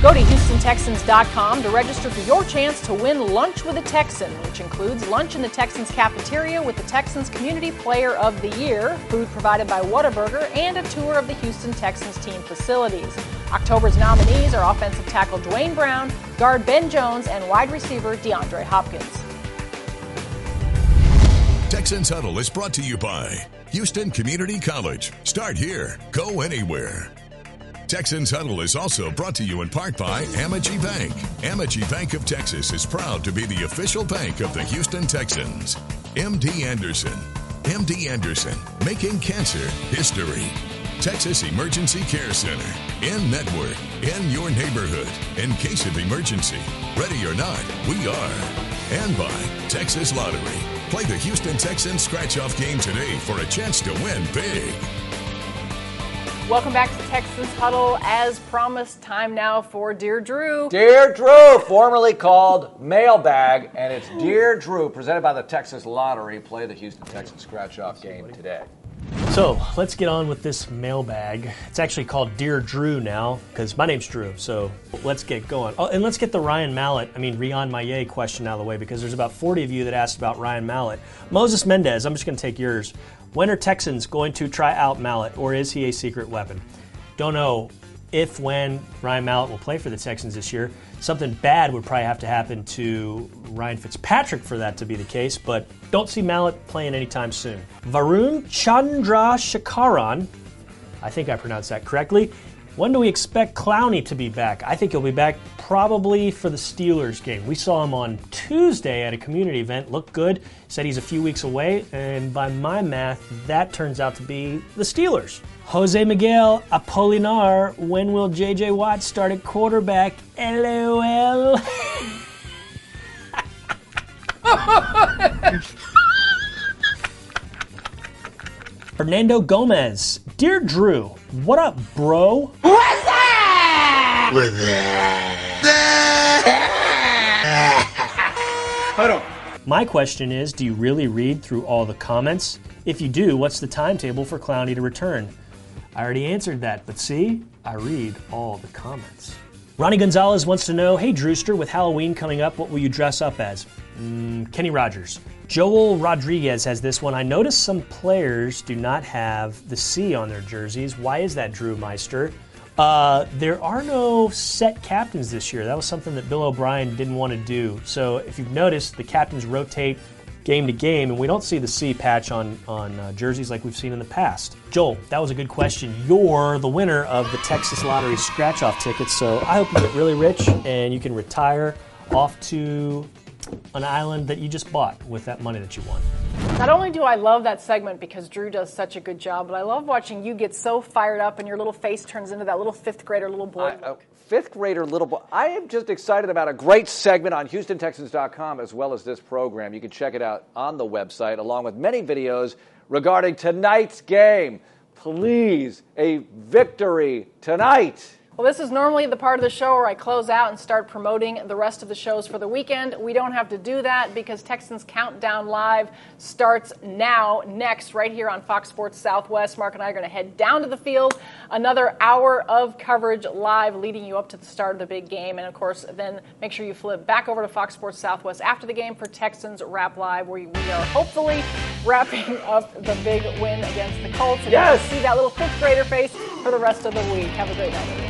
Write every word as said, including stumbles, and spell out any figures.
Go to Houston Texans dot com to register for your chance to win Lunch with a Texan, which includes lunch in the Texans cafeteria with the Texans Community Player of the Year, food provided by Whataburger, and a tour of the Houston Texans team facilities. October's nominees are offensive tackle Dwayne Brown, guard Ben Jones, and wide receiver DeAndre Hopkins. Texans Huddle is brought to you by Houston Community College. Start here, go anywhere. Texans Huddle is also brought to you in part by Amegy Bank. Amegy Bank of Texas is proud to be the official bank of the Houston Texans. M D Anderson. M D Anderson, making cancer history. Texas Emergency Care Center. In network, in your neighborhood, in case of emergency. Ready or not, we are. And by Texas Lottery. Play the Houston Texans scratch-off game today for a chance to win big. Welcome back to Texans Huddle. As promised, time now for Dear Drew. Dear Drew, formerly called Mailbag, and it's Dear Drew, presented by the Texas Lottery. Play the Houston Texans scratch-off game today. So let's get on with this mailbag. It's actually called Dear Drew now, because my name's Drew, so let's get going. Oh, and let's get the Ryan Mallett, I mean Rion Maillet question out of the way, because there's about forty of you that asked about Ryan Mallett. Moses Mendez, I'm just going to take yours. When are Texans going to try out Mallett, or is he a secret weapon? Don't know if, when Ryan Mallett will play for the Texans this year. Something bad would probably have to happen to Ryan Fitzpatrick for that to be the case, but don't see Mallett playing anytime soon. Varun Chandrashekaran, I think I pronounced that correctly. When do we expect Clowney to be back? I think he'll be back probably for the Steelers game. We saw him on Tuesday at a community event, looked good, said he's a few weeks away, and by my math, that turns out to be the Steelers. Jose Miguel Apolinar, when will J J Watt start at quarterback? LOL. Fernando Gomez, Dear Drew, what up, bro? What's that? What's that? Hold on. My question is, do you really read through all the comments? If you do, what's the timetable for Clowney to return? I already answered that, but see, I read all the comments. Ronnie Gonzalez wants to know, hey Drewster, with Halloween coming up, what will you dress up as? Mm, Kenny Rogers. Joel Rodriguez has this one. I noticed some players do not have the C on their jerseys. Why is that, Drew Meister? Uh, there are no set captains this year. That was something that Bill O'Brien didn't want to do. So if you've noticed, the captains rotate game to game, and we don't see the C patch on, on uh, jerseys like we've seen in the past. Joel, that was a good question. You're the winner of the Texas Lottery scratch-off tickets, so I hope you get really rich and you can retire off to an island that you just bought with that money that you won. Not only do I love that segment because Drew does such a good job, but I love watching you get so fired up and your little face turns into that little fifth grader little boy. I, uh, fifth grader little boy. I am just excited about a great segment on Houston Texans dot com as well as this program. You can check it out on the website along with many videos regarding tonight's game. Please, a victory tonight. Well, this is normally the part of the show where I close out and start promoting the rest of the shows for the weekend. We don't have to do that because Texans Countdown Live starts now, next, right here on Fox Sports Southwest. Mark and I are going to head down to the field. Another hour of coverage live leading you up to the start of the big game. And, of course, then make sure you flip back over to Fox Sports Southwest after the game for Texans Wrap Live, where we are hopefully wrapping up the big win against the Colts. And yes! you can see that little fifth grader face for the rest of the week. Have a great night, everyone.